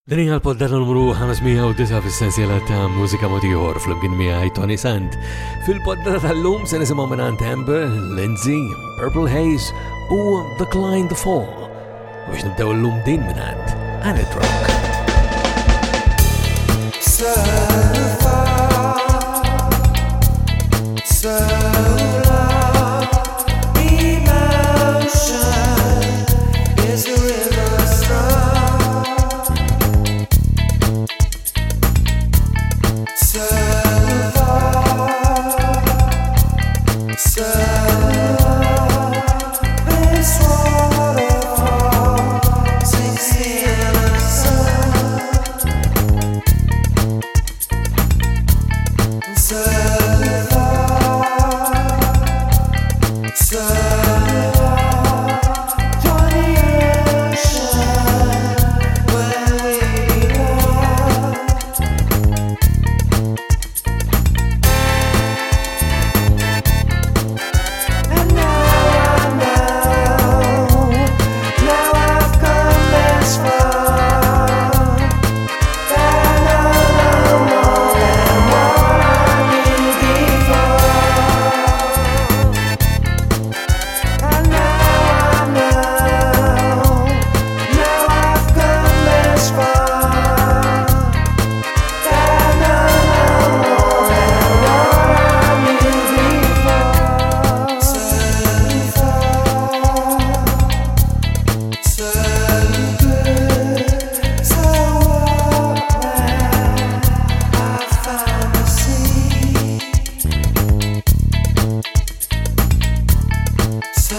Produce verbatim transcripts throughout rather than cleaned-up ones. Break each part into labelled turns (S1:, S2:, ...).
S1: Din hija l-poddata numru ħamesmija fis-sensiela ta' mużika motiħor fl-imkien miegħi Tony Sant. Fil-poddata tal-lum se nisimgħu minn Amber, Lindsay, Purple Haze u Decline the Fall. U biex nibdew l-lum din minn Anet Rock. So far, so long, emotion is a river strong. So far, so long, this waterfall sinks in the sun. So far, so long, join the ocean where we belong. And now I know, now I've come this far, that I know more than what I knew before. And now I know, now I've come this far, that I know more than what I knew before. So far, so good, so what now I found the sea. So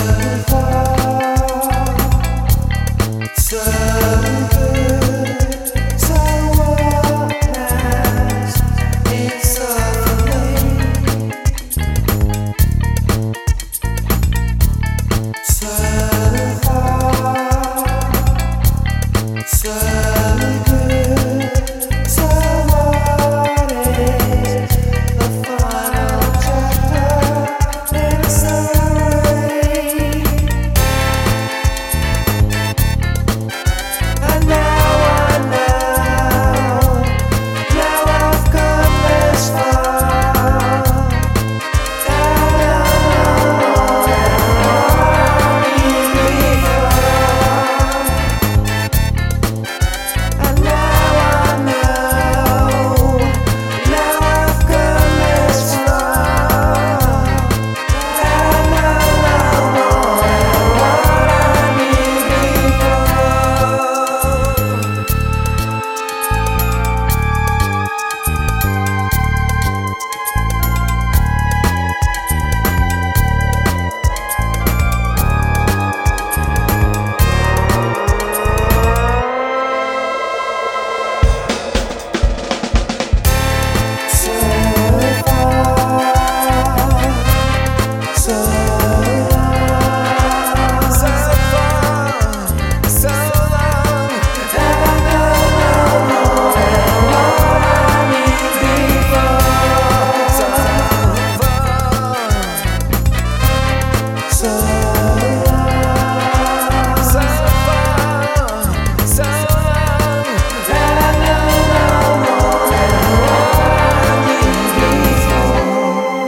S1: far, so good, so what now it's suffering. So far, so good, so what is the final chapter in a summary? And now I know, now I've come this far, that I know more than what I knew before. And now I know, now I've come this far, that I know more than what I knew before. So far, so long, so far, so long, that I know more than what I knew before. So far, so long, so far, so long, that I know more than what I knew before.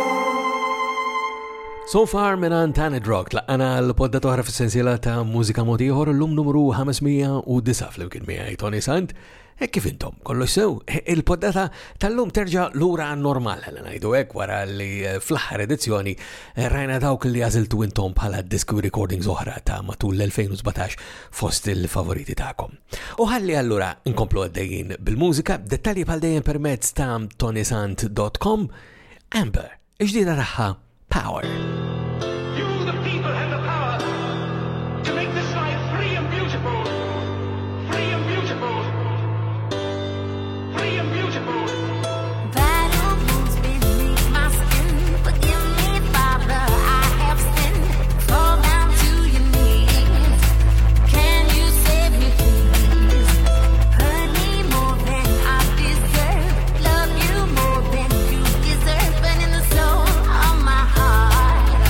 S1: So far minn Anet Rock laqana l-podda toħra fis-sensiela ta' mużika motiħor l-lum numru ħamesmija flimkien miegħi Tony Sant. E kif intom, kollox sew, il-poddata tal-lum terġa' lura normal ħalli ngħidu hekk wara li fl-aħħar edizzjoni rajna dawk li għażiltu intom bħala disc recordings oħra ta' matul l-elfejn u sbatax fost il-favoriti tagħkom. U ħalli allura nkomplu għaddejjin bil-mużika, dettalji bħal dejjem permezz ta' tonysant dot com. Amber, ġdida tagħha Power.
S2: You, the people, have the power to make this life free and beautiful. Free and beautiful. Free and beautiful.
S3: Battle wounds beneath my skin. Forgive me, Father, I have sinned. Fall down to your knees. Can you save me, please? Hurt me more than I deserve. Love you more than you deserve. But in the soul of my heart,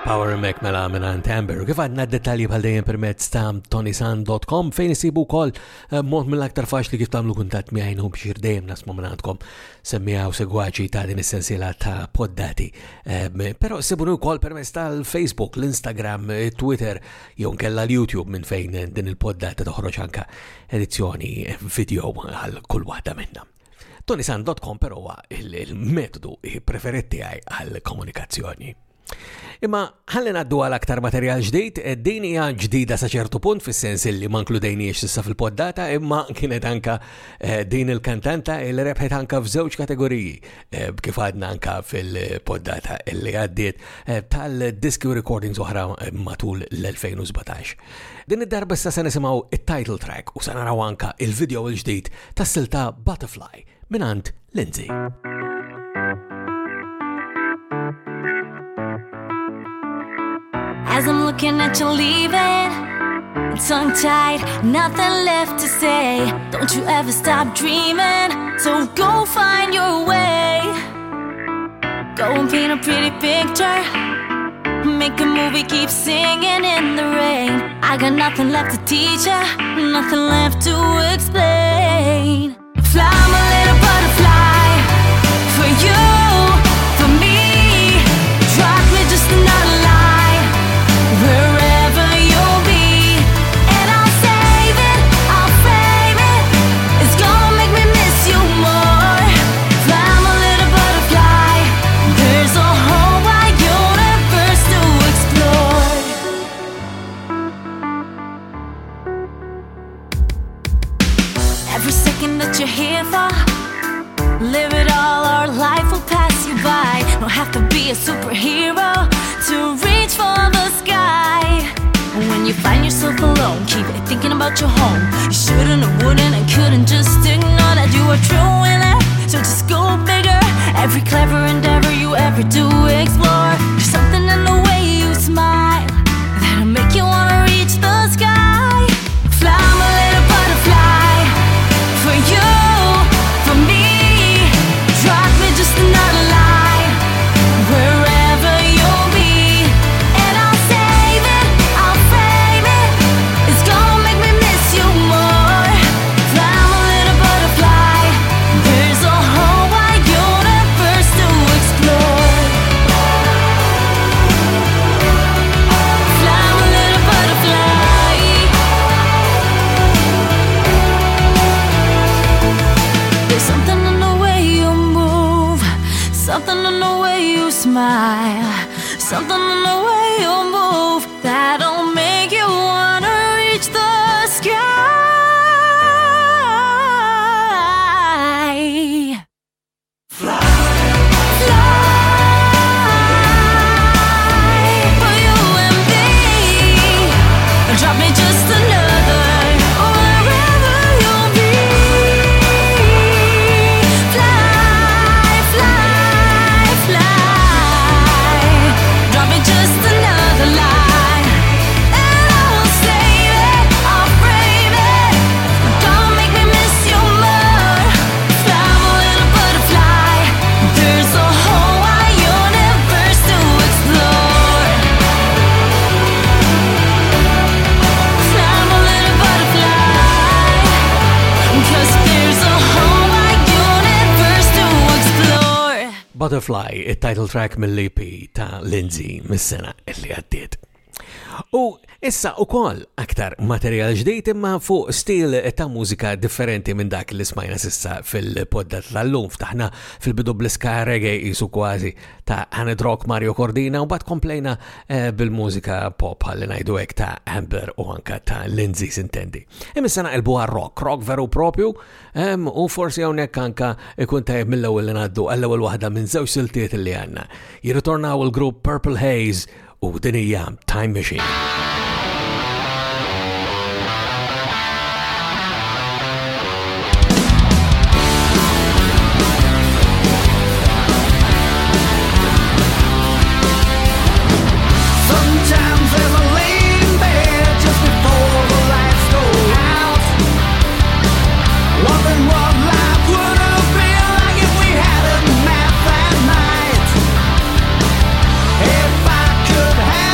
S1: Power Mac mela minant Amber. Kif għadna d-detalji bħal dejjem permezz ta' tonisan dot com fejn isibu wkoll mod mill-aktar faċli kif tagħmlu kuntatt miegħi u biex dejjem nasmu minantkom semmija u segwaċi ta' din essenzjela ta' poddati. Però sibuni wkoll permezz tal-Facebook, l-Instagram, Twitter jew nkella l-YouTube minn fejn din il-poddata toħroġ anke edizzjoni video għal kull waħda minnha. tonisan dot com però huwa il-metodu preferetti għal komunikazzjoni. Imma ħalli ngħaddu għal aktar materjal ġdid, din hija ġdida sa ċertu punt fis-sens li ma nkludejniex issa fil-poddata, imma kienet anka din il-kantanta li rebħet anka f'żewġ kategoriji kif għadna anka fil-poddata li għaddiet tal-diski u recordings oħra matul l-elfejn u sbatax. Din id-darba issa se nisimgħu it-title track u se naraw anka il-video l-ġdid tas-silta Butterfly minant Lindsay.
S3: As I'm looking at you leaving, tongue-tied, nothing left to say. Don't you ever stop dreaming, so go find your way. Go and paint a pretty picture, make a movie, keep singing in the rain. I got nothing left to teach ya, nothing left to explain. Fly, my little butterfly, for you, for me. Drop me just another line. Wherever you'll be, and I'll save it, I'll frame it. It's gonna make me miss you more. Fly, my little butterfly. There's a whole wide universe to explore. Every second that you're here for, live it all, our life will pass you by. Don't have to be a superhero to reach for the sky. When you find yourself alone, keep thinking about your home. You shouldn't and wouldn't and couldn't just ignore that you are true in it. So just go bigger. Every clever endeavor you ever do, explore. There's something in the way you smile that'll make you wanna reach the sky. Fly, my little butterfly, for you, for me. Drop me just another line. Wherever you'll be, and I'll save it, I'll frame it. It's gonna make me miss you more. Fly, my little butterfly. There's a whole wide universe to explore. Fly, my little butterfly. There's something in the way you move, something in the way you smile, something in the way you move that'll make you wanna reach the sky. Fly, fly, for you and me. Drop me just another, wherever you'll be. Fly, fly, fly. Drop me just another line, and I'll save it, I'll frame it. Don't make me miss you more. Fly, my little butterfly. There's a whole wide universe to explore. Fly, my little butterfly. 'Cause there's a whole wide universe to explore.
S1: Butterfly, il-title track mill-E P ta' Lindsay mis-sena illi għaddiet. U issa ukoll aktar materjal ġdejt imma fuq stil ta' mużika differenti minn dak li smajna sissa fil-poddat tal-lum. Ftaħna fil-bidu bl-ska reggae jisu kważi ta' Haned Rock Mario Cordina u bat komplejna eh, bil-mużika pop għalli najdu hekk ta' Amber u anka ta' Lindsay sintendi. Imissana il-buħar rock, rock veru propju em, u forsi hawnhekk anka ikun tajb mill-ewwel li ngħaddu għall-ewwel waħda minn żewġ siltiet li għandna. Jirritornaw il-grupp Purple Haze u din hija Time Machine.
S4: Sometimes there's a lane there just before the lights go out. Wondering what life would have been like if we hadn't met that night. If I could have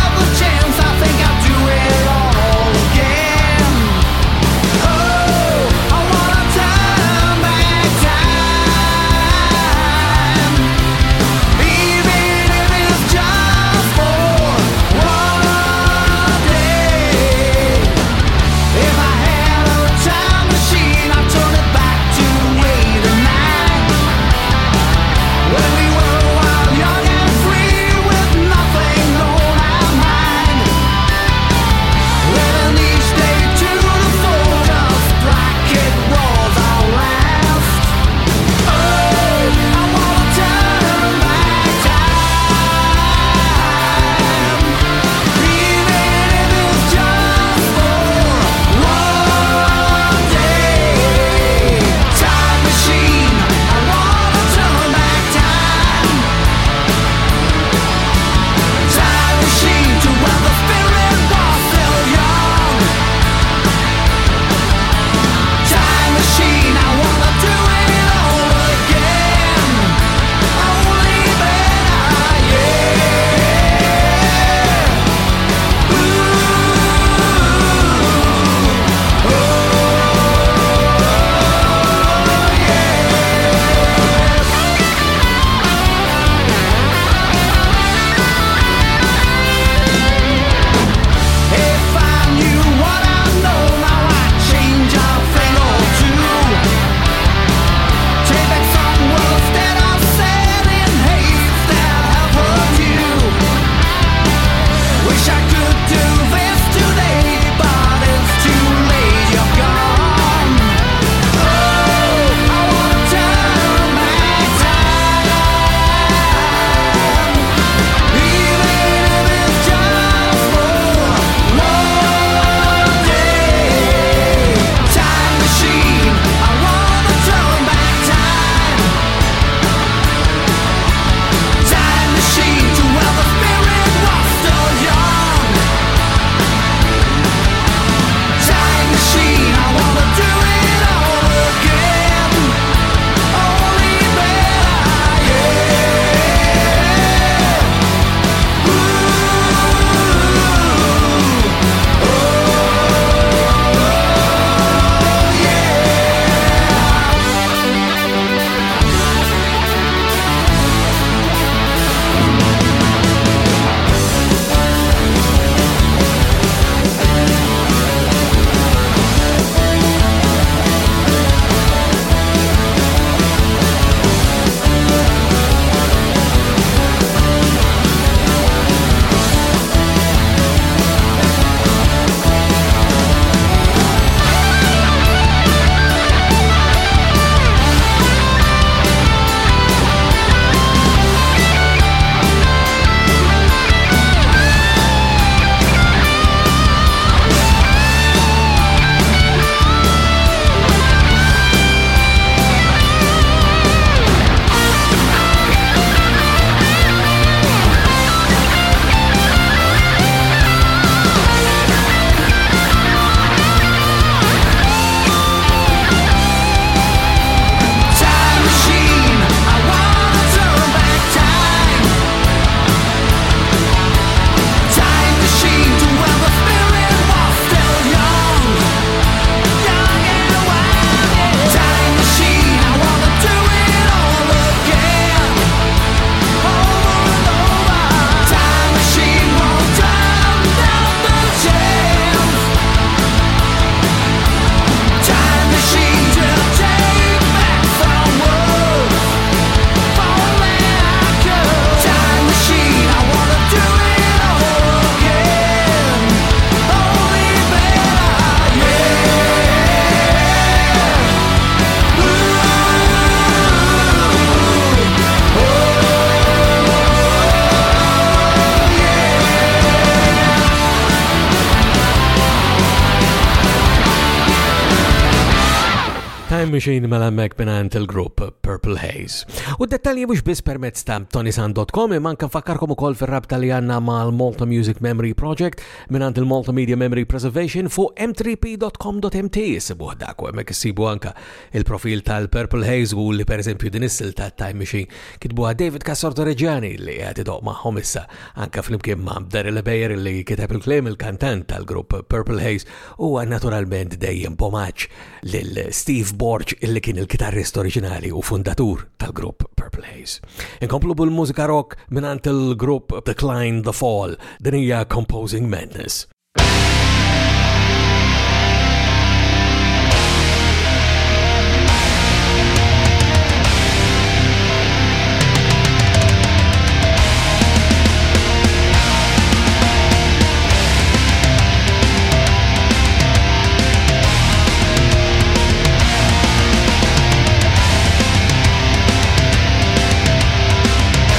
S1: Time Machine mela-mek minant il-grupp Purple Haze. U d-dettalji mux bis permezz ta' tonisan dot com imman kan fakkarkom ukoll fir-rabta li għanna mal-Malta Music Memory Project minant il-Malta Media Memory Preservation fuq m three p dot com dot m t sibuħ dak u hemmhekk issibu anka il-profil tal-Purple Haze u li pereżempju din is-sil ta' Time Machine kitbuha David Cassorto Reġjani li qed idoq magħhom issa anka flimkien ma' Daryl Beyer li kiteb il-kliem il-kantant tal-grupp Purple Haze u naturalment dejjem pomaġġ lil Steve Borch illi kien il-kitarrist oriġinali u fundatur tal-grupp Purple Haze. Inkomplu bil-mużika rock minant il-grupp Decline the Fall, din hija Composing Madness.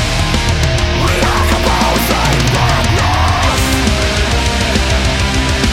S5: Composing madness.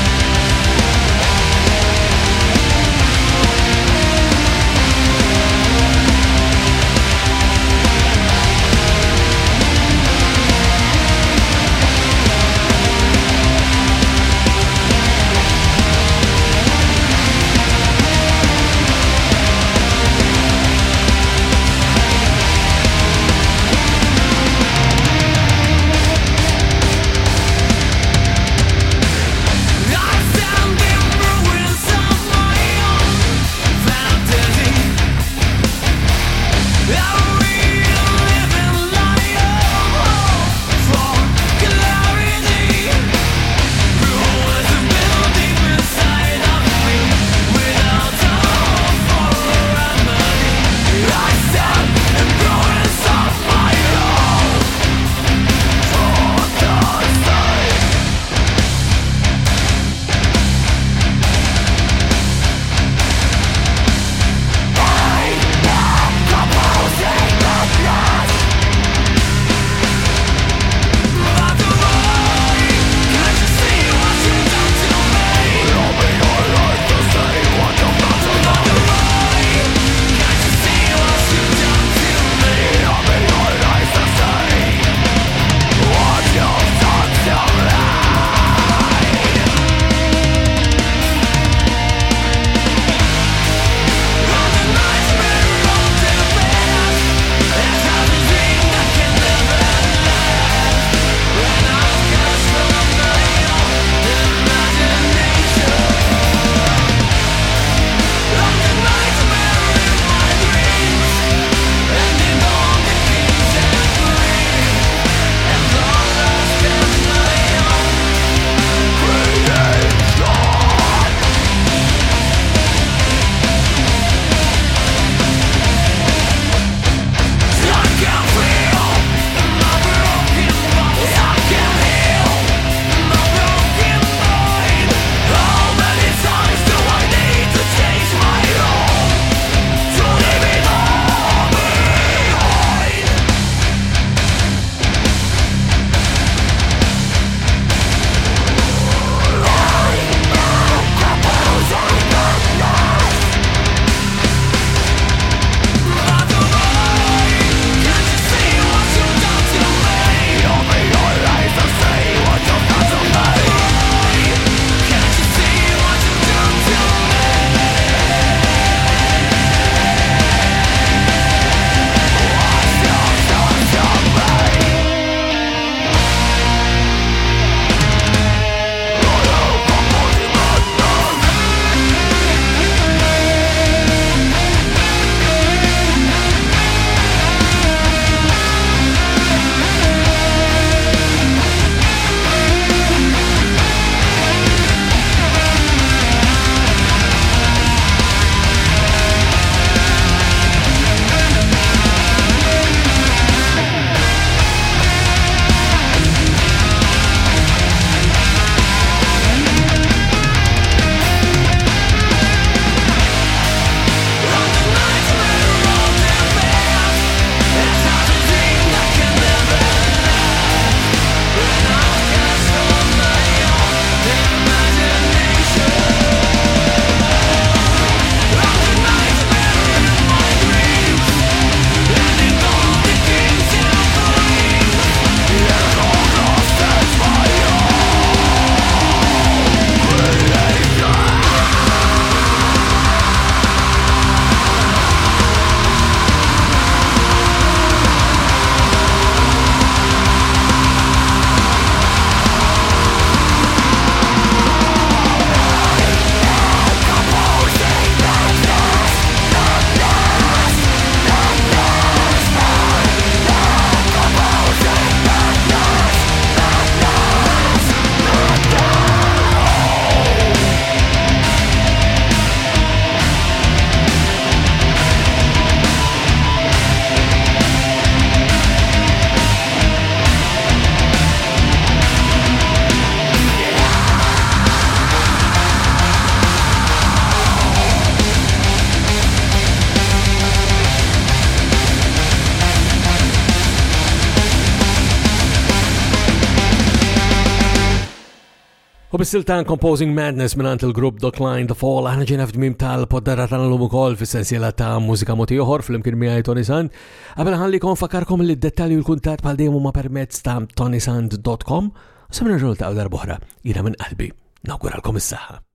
S1: U bis-silta Composing Madness minant il-grupp Decline the Fall, aħna ġejna f'tmiem tal-poddara tal-lum ukoll fis-sensiela ta' mużika moti oħor fl-imkien miegħi Tony Sand. Qabel ħallikom fakkarkom li d-dettalji u l-kuntatt bħal dejjem huma permezz ta' tonysand dot com. U sa nerġgħu ta' darba oħra, jiena minn qalbi nawguralkom is-saħħa.